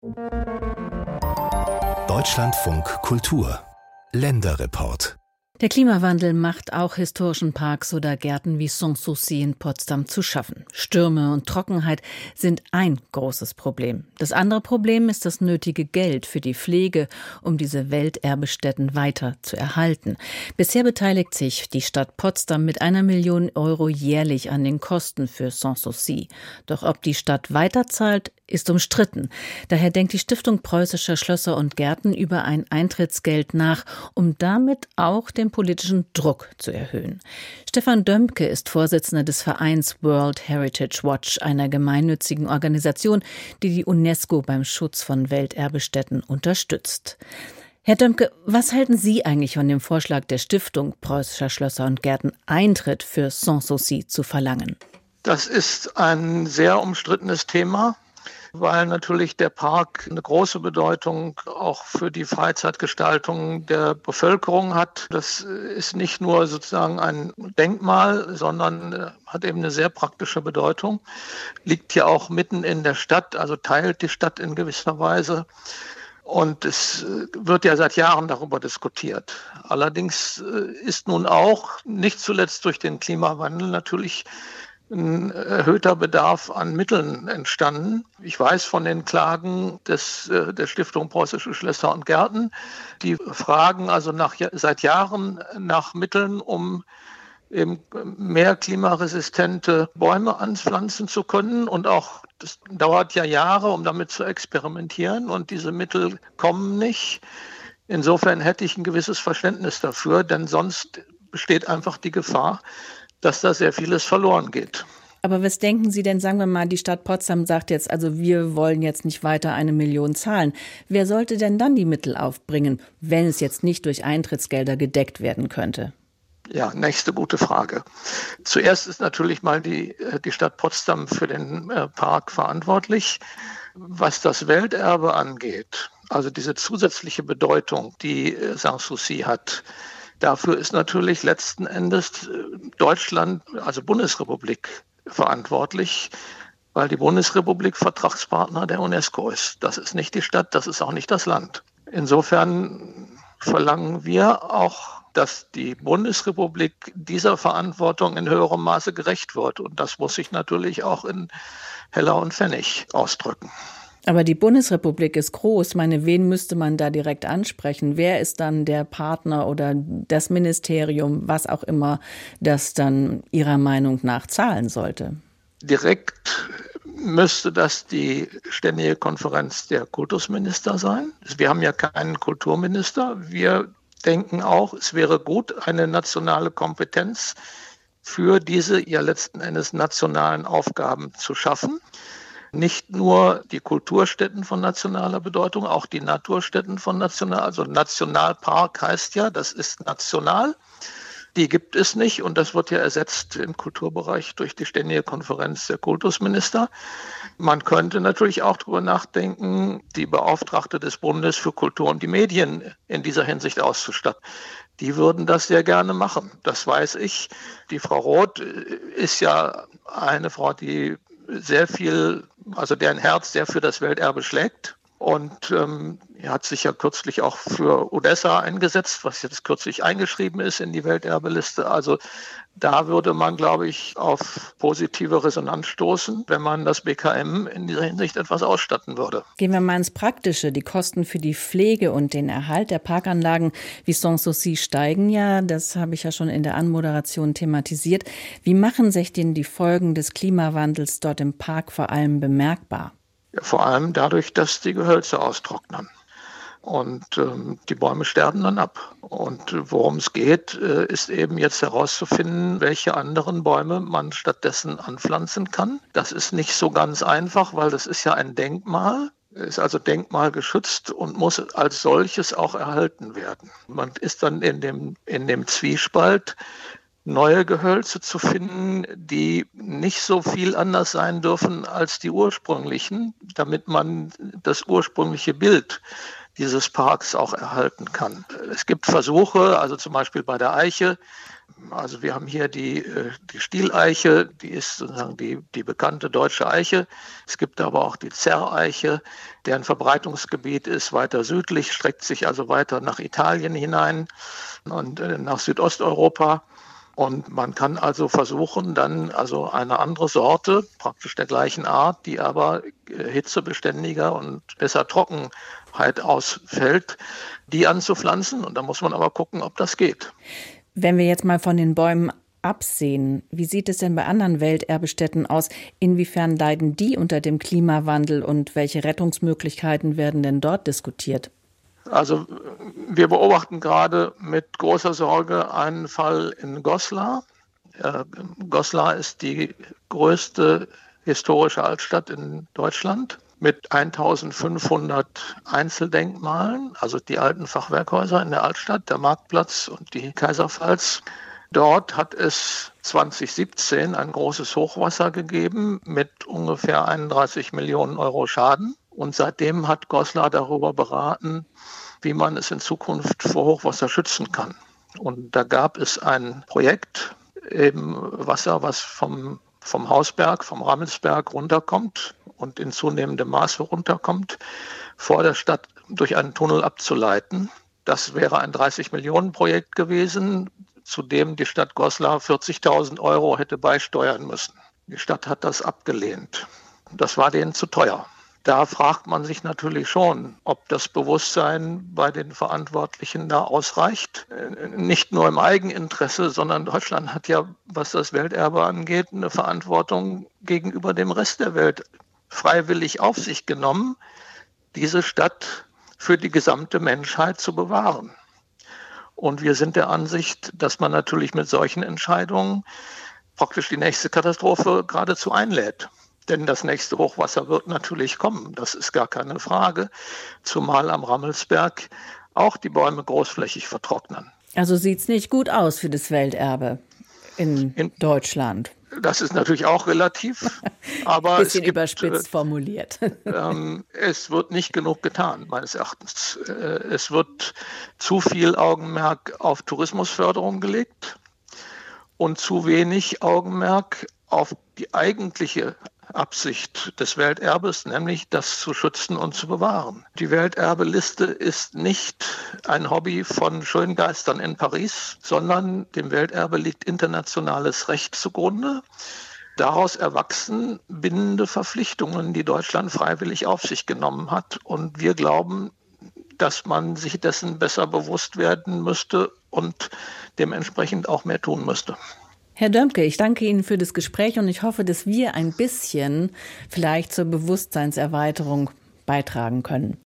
Deutschlandfunk Kultur Länderreport. Der Klimawandel macht auch historischen Parks oder Gärten wie Sanssouci in Potsdam zu schaffen. Stürme und Trockenheit sind ein großes Problem. Das andere Problem ist das nötige Geld für die Pflege, um diese Welterbestätten weiter zu erhalten. Bisher beteiligt sich die Stadt Potsdam mit 1 Million Euro jährlich an den Kosten für Sanssouci. Doch ob die Stadt weiterzahlt, ist umstritten. Daher denkt die Stiftung Preußischer Schlösser und Gärten über ein Eintrittsgeld nach, um damit auch den politischen Druck zu erhöhen. Stefan Dömke ist Vorsitzender des Vereins World Heritage Watch, einer gemeinnützigen Organisation, die die UNESCO beim Schutz von Welterbestätten unterstützt. Herr Dömke, was halten Sie eigentlich von dem Vorschlag der Stiftung Preußischer Schlösser und Gärten, Eintritt für Sanssouci zu verlangen? Das ist ein sehr umstrittenes Thema, weil natürlich der Park eine große Bedeutung auch für die Freizeitgestaltung der Bevölkerung hat. Das ist nicht nur sozusagen ein Denkmal, sondern hat eben eine sehr praktische Bedeutung. Liegt ja auch mitten in der Stadt, also teilt die Stadt in gewisser Weise. Und es wird ja seit Jahren darüber diskutiert. Allerdings ist nun auch, nicht zuletzt durch den Klimawandel, natürlich ein erhöhter Bedarf an Mitteln entstanden. Ich weiß von den Klagen der Stiftung Preußische Schlösser und Gärten. Die fragen also seit Jahren nach Mitteln, um eben mehr klimaresistente Bäume anpflanzen zu können. Und auch das dauert ja Jahre, um damit zu experimentieren. Und diese Mittel kommen nicht. Insofern hätte ich ein gewisses Verständnis dafür, denn sonst besteht einfach die Gefahr, dass da sehr vieles verloren geht. Aber was denken Sie denn, sagen wir mal, die Stadt Potsdam sagt jetzt, also wir wollen jetzt nicht weiter 1 Million zahlen. Wer sollte denn dann die Mittel aufbringen, wenn es jetzt nicht durch Eintrittsgelder gedeckt werden könnte? Ja, nächste gute Frage. Zuerst ist natürlich mal die Stadt Potsdam für den Park verantwortlich. Was das Welterbe angeht, also diese zusätzliche Bedeutung, die Sanssouci hat, dafür ist natürlich letzten Endes Deutschland, also Bundesrepublik, verantwortlich, weil die Bundesrepublik Vertragspartner der UNESCO ist. Das ist nicht die Stadt, das ist auch nicht das Land. Insofern verlangen wir auch, dass die Bundesrepublik dieser Verantwortung in höherem Maße gerecht wird. Und das muss sich natürlich auch in Heller und Pfennig ausdrücken. Aber die Bundesrepublik ist groß. Ich meine, wen müsste man da direkt ansprechen? Wer ist dann der Partner oder das Ministerium, was auch immer, das dann Ihrer Meinung nach zahlen sollte? Direkt müsste das die Ständige Konferenz der Kultusminister sein. Wir haben ja keinen Kulturminister. Wir denken auch, es wäre gut, eine nationale Kompetenz für diese ja letzten Endes nationalen Aufgaben zu schaffen. Nicht nur die Kulturstätten von nationaler Bedeutung, auch die Naturstätten von national. Also Nationalpark heißt ja, das ist national. Die gibt es nicht und das wird ja ersetzt im Kulturbereich durch die Ständige Konferenz der Kultusminister. Man könnte natürlich auch darüber nachdenken, die Beauftragte des Bundes für Kultur und die Medien in dieser Hinsicht auszustatten. Die würden das sehr gerne machen, das weiß ich. Die Frau Roth ist ja eine Frau, die sehr viel, also deren Herz sehr für das Welterbe schlägt. Und er hat sich ja kürzlich auch für Odessa eingesetzt, was jetzt kürzlich eingeschrieben ist in die Welterbeliste. Also da würde man, glaube ich, auf positive Resonanz stoßen, wenn man das BKM in dieser Hinsicht etwas ausstatten würde. Gehen wir mal ins Praktische. Die Kosten für die Pflege und den Erhalt der Parkanlagen wie Sanssouci steigen ja. Das habe ich ja schon in der Anmoderation thematisiert. Wie machen sich denn die Folgen des Klimawandels dort im Park vor allem bemerkbar? Ja, vor allem dadurch, dass die Gehölze austrocknen. Und die Bäume sterben dann ab. Und worum es geht, ist eben jetzt herauszufinden, welche anderen Bäume man stattdessen anpflanzen kann. Das ist nicht so ganz einfach, weil das ist ja ein Denkmal, ist also denkmalgeschützt und muss als solches auch erhalten werden. Man ist dann in dem Zwiespalt, neue Gehölze zu finden, die nicht so viel anders sein dürfen als die ursprünglichen, damit man das ursprüngliche Bild dieses Parks auch erhalten kann. Es gibt Versuche, also zum Beispiel bei der Eiche, Also wir haben hier die Stieleiche, die ist sozusagen die bekannte deutsche Eiche. Es gibt aber auch die Zerreiche, deren Verbreitungsgebiet ist weiter südlich, streckt sich also weiter nach Italien hinein und nach Südosteuropa. Und man kann also versuchen, dann also eine andere Sorte, praktisch der gleichen Art, die aber hitzebeständiger und besser Trockenheit ausfällt, die anzupflanzen. Und da muss man aber gucken, ob das geht. Wenn wir jetzt mal von den Bäumen absehen, wie sieht es denn bei anderen Welterbestätten aus? Inwiefern leiden die unter dem Klimawandel und welche Rettungsmöglichkeiten werden denn dort diskutiert? Also wir beobachten gerade mit großer Sorge einen Fall in Goslar. Goslar ist die größte historische Altstadt in Deutschland mit 1500 Einzeldenkmalen, also die alten Fachwerkhäuser in der Altstadt, der Marktplatz und die Kaiserpfalz. Dort hat es 2017 ein großes Hochwasser gegeben mit ungefähr 31 Millionen Euro Schaden. Und seitdem hat Goslar darüber beraten, wie man es in Zukunft vor Hochwasser schützen kann. Und da gab es ein Projekt, eben Wasser, was vom Hausberg, vom Rammelsberg runterkommt und in zunehmendem Maße runterkommt, vor der Stadt durch einen Tunnel abzuleiten. Das wäre ein 30-Millionen-Projekt gewesen, zu dem die Stadt Goslar 40.000 Euro hätte beisteuern müssen. Die Stadt hat das abgelehnt. Das war denen zu teuer. Da fragt man sich natürlich schon, ob das Bewusstsein bei den Verantwortlichen da ausreicht. Nicht nur im Eigeninteresse, sondern Deutschland hat ja, was das Welterbe angeht, eine Verantwortung gegenüber dem Rest der Welt freiwillig auf sich genommen, diese Stadt für die gesamte Menschheit zu bewahren. Und wir sind der Ansicht, dass man natürlich mit solchen Entscheidungen praktisch die nächste Katastrophe geradezu einlädt. Denn das nächste Hochwasser wird natürlich kommen, das ist gar keine Frage, zumal am Rammelsberg auch die Bäume großflächig vertrocknen. Also sieht es nicht gut aus für das Welterbe in Deutschland. Das ist natürlich auch relativ, aber bisschen überspitzt formuliert. Es wird nicht genug getan, meines Erachtens. Es wird zu viel Augenmerk auf Tourismusförderung gelegt und zu wenig Augenmerk auf die eigentliche Absicht des Welterbes, nämlich das zu schützen und zu bewahren. Die Welterbeliste ist nicht ein Hobby von Schöngeistern in Paris, sondern dem Welterbe liegt internationales Recht zugrunde. Daraus erwachsen bindende Verpflichtungen, die Deutschland freiwillig auf sich genommen hat. Und wir glauben, dass man sich dessen besser bewusst werden müsste und dementsprechend auch mehr tun müsste. Herr Dömke, ich danke Ihnen für das Gespräch und ich hoffe, dass wir ein bisschen vielleicht zur Bewusstseinserweiterung beitragen können.